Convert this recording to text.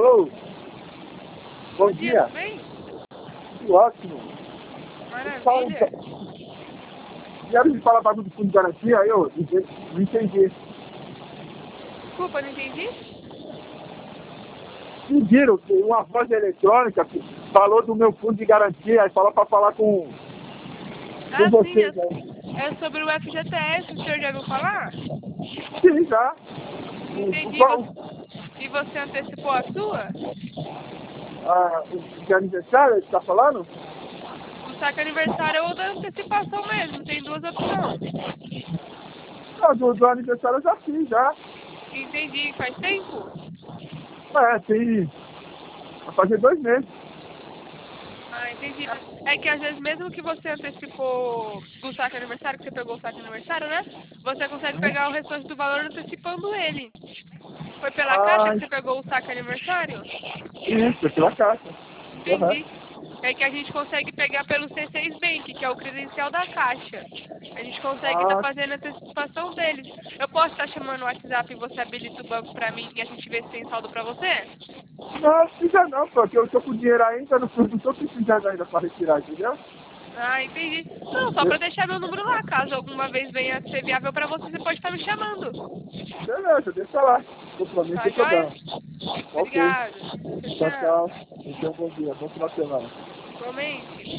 Alô? Bom Bom dia, tudo bem? Tudo ótimo. Maravilha. Vieram me falar bagulho do fundo de garantia, aí eu não entendi. Desculpa, não entendi? Pediram que uma voz eletrônica que falou do meu fundo de garantia, aí falou pra falar com Ah, sim, vocês aí. é sobre o FGTS, o senhor já ouviu falar? Sim, já. Entendi. E você antecipou a sua? O de aniversário, você tá falando? O saque aniversário ou da antecipação mesmo, tem duas opções. Não, do aniversário eu já fiz, já. Entendi, faz tempo? Tem. Vai fazer 2 meses. Ah, entendi. É que às vezes mesmo que você antecipou do saque aniversário, que você pegou o saque aniversário, né? Você consegue pegar o restante do valor antecipando ele. Foi pela caixa que você pegou o saque aniversário? Isso, pela caixa. Entendi. É que a gente consegue pegar pelo C6 Bank, que é o credencial da Caixa. A gente consegue estar fazendo a antecipação deles. Eu posso estar chamando o WhatsApp e você habilita o banco pra mim e a gente vê se tem saldo pra você? Não precisa não, porque eu tô com dinheiro ainda, não tô precisando ainda pra retirar, entendeu? Ah, entendi. Não, só pra deixar meu número lá. Caso alguma vez venha a ser viável pra você, você pode estar me chamando. Beleza, deixa lá. Compromisso Tá sem joia? problema. Ok. Obrigada. Tchau, Tchau, tchau. tchau. Então, bom dia. Bom final de semana. Igualmente.